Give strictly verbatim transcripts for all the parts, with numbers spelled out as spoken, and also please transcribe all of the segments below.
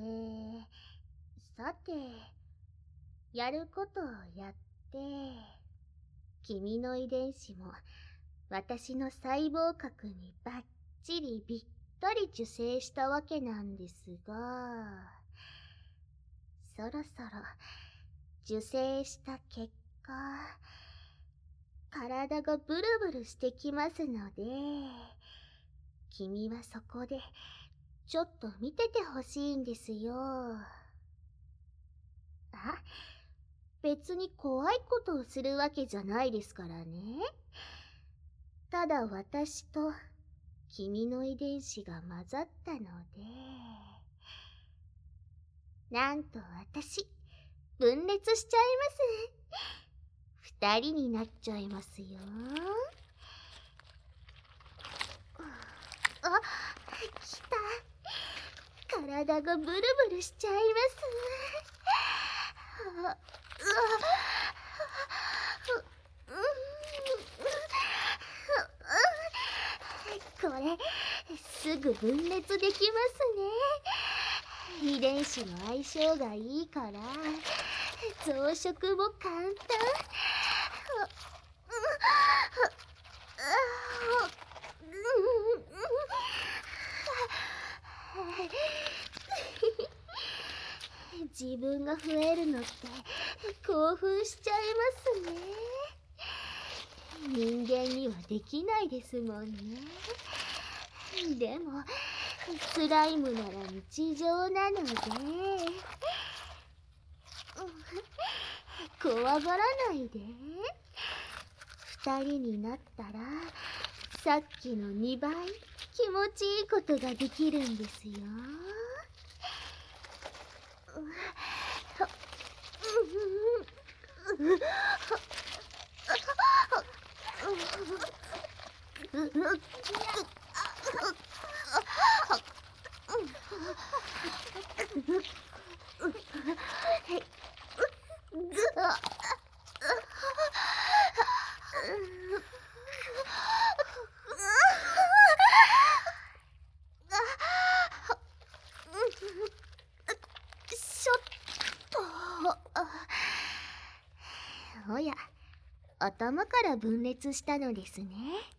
ー、さて、やることをやって、君の遺伝子も私の細胞核にバッチリびったり受精したわけなんですが、そろそろ受精した結果、体がブルブルしてきますので、君はそこでちょっと見ててほしいんですよ。あ、別に怖いことをするわけじゃないですからね。ただ私と君の遺伝子が混ざったので、なんと私、分裂しちゃいます。二人になっちゃいますよ。あ、来た。体がブルブルしちゃいます。あ、これ、すぐ分裂できますね。遺伝子の相性がいいから、増殖も簡単。自分が増えるのって興奮しちゃいますね。人間にはできないですもんね。でもスライムなら日常なので、怖がらないで。二人になったらさっきのにばい気持ちいいことができるんですよ。おや、頭から分裂したのですね。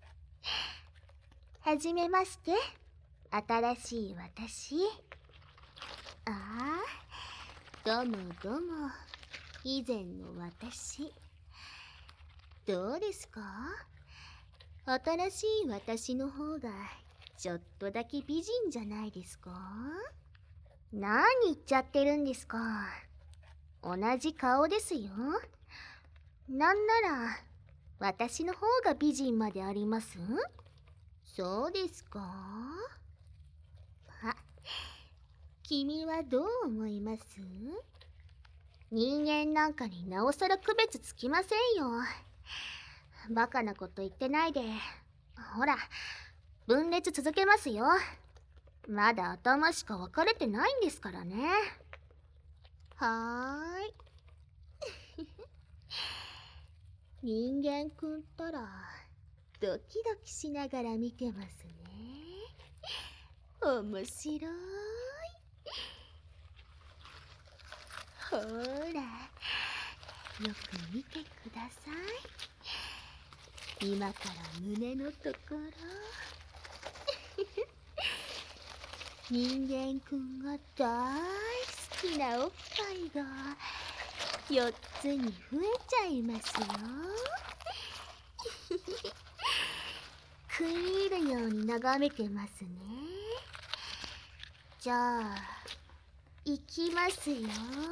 はじめまして、新しい私。ああ、どうもどうも、以前の私。どうですか？新しい私の方がちょっとだけ美人じゃないですか？何言っちゃってるんですか。同じ顔ですよ。なんなら私の方が美人まであります？そうですか？あ、君はどう思います？人間なんかになおさら区別つきませんよ。バカなこと言ってないで。ほら、分裂続けますよ。まだ頭しか分かれてないんですからね。はーい。人間くんったらドキドキしながら見てますね。面白い。ほら、よく見てください。今から胸のところ。人間くんが大好きなおっぱいがよっつに増えちゃいますよ。食い入るように眺めてますね。じゃあ、いきますよ。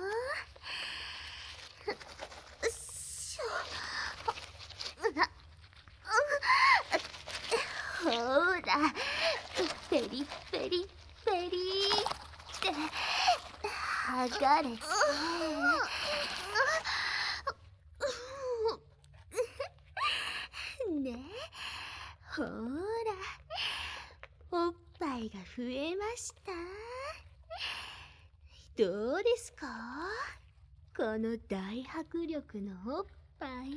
ほら、ペリペリペリって剥がれて。ね、ほら、おっぱいが増えました。どうですか？この大迫力のおっぱい。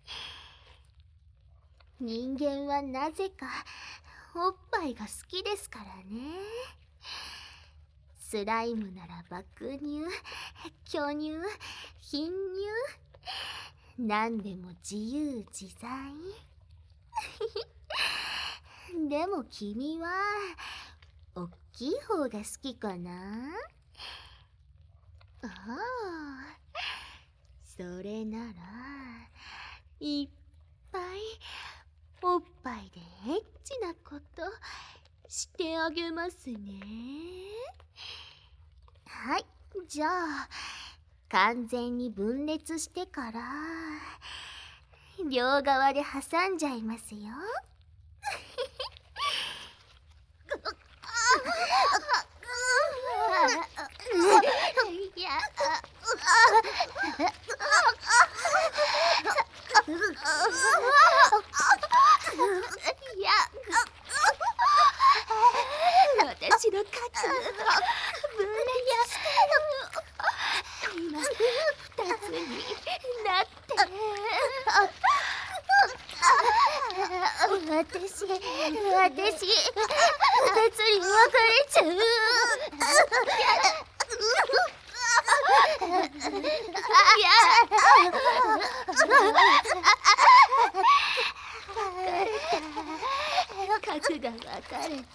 人間はなぜかおっぱいが好きですからね。 スライムなら爆乳、巨乳、貧乳、何でも自由自在。でも君はおっきい方が好きかな？ああ、それならいっぱいおっぱいでエッチなことしてあげますね。はい、じゃあ完全に分裂してから両側で挟んじゃいますよ。いや、いや、私の勝つ。分裂して今二つになって。私、私、二つに分かれちゃう。いや、核が分かれて。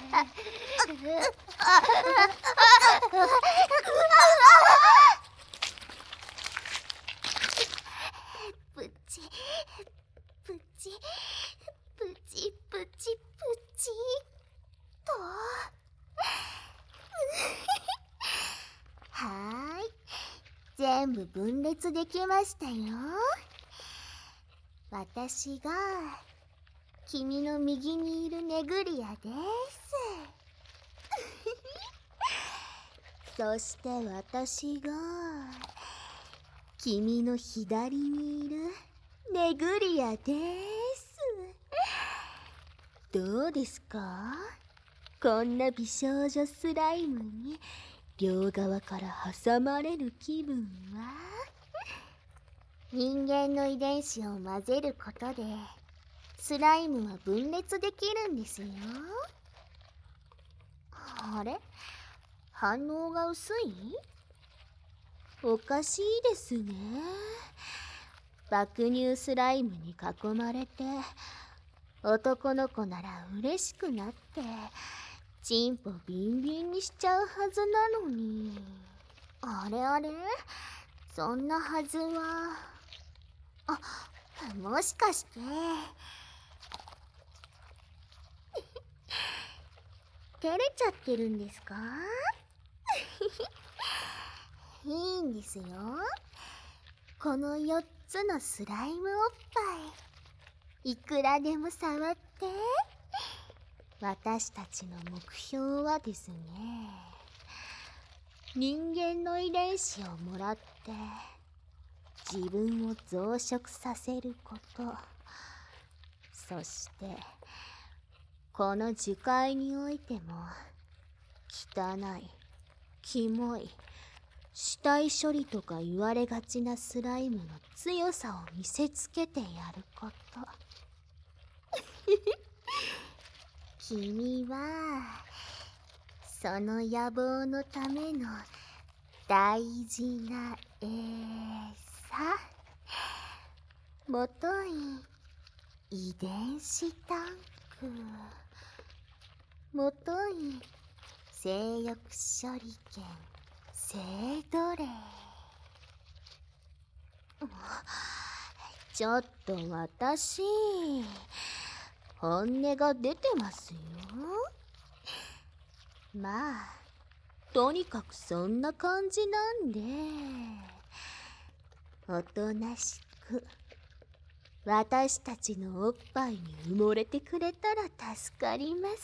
プチプチプチプチプチと。はーい、全部分裂できましたよ。私が君の右にいるネグリアです。そして私が君の左にいるネグリアです。どうですか？こんな美少女スライムに両側から挟まれる気分は？人間の遺伝子を混ぜることでスライムは分裂できるんですよ。あれ？反応が薄い？おかしいですね。爆乳スライムに囲まれて男の子なら嬉しくなってチンポビンビンにしちゃうはずなのに。あれあれ？そんなはずは。あ、もしかして照れちゃってるんですか？いいんですよ。このよっつのスライムおっぱいいくらでも触って。私たちの目標はですね、人間の遺伝子をもらって自分を増殖させること。そしてこの樹海においても汚い、キモい、死体処理とか言われがちなスライムの強さを見せつけてやること。君はその野望のための大事な餌。もとい遺伝子タンク。もとい性欲処理券性奴隷。ちょっと私本音が出てますよ。まあとにかくそんな感じなんでおとなしく私たちのおっぱいに埋もれてくれたら助かります。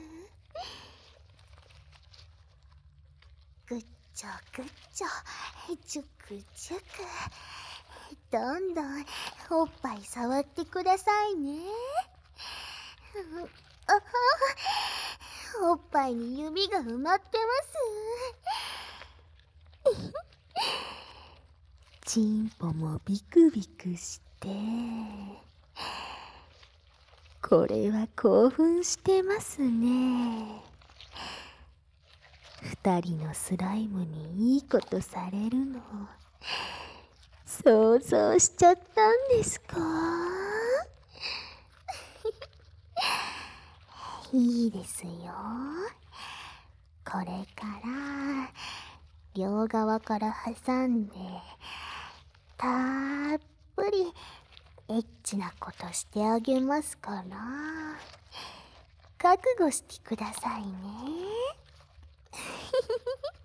ぐっちょぐっちょ、じゅくじゅく、どんどんおっぱい触ってくださいね。あは、おっぱいに指が埋まってます。チンポもビクビクして、これは興奮してますね。 二人のスライムにいいことされるの想像しちゃったんですか？いいですよ。これから両側から挟んでたっぷりエッチなことしてあげますから覚悟してくださいね。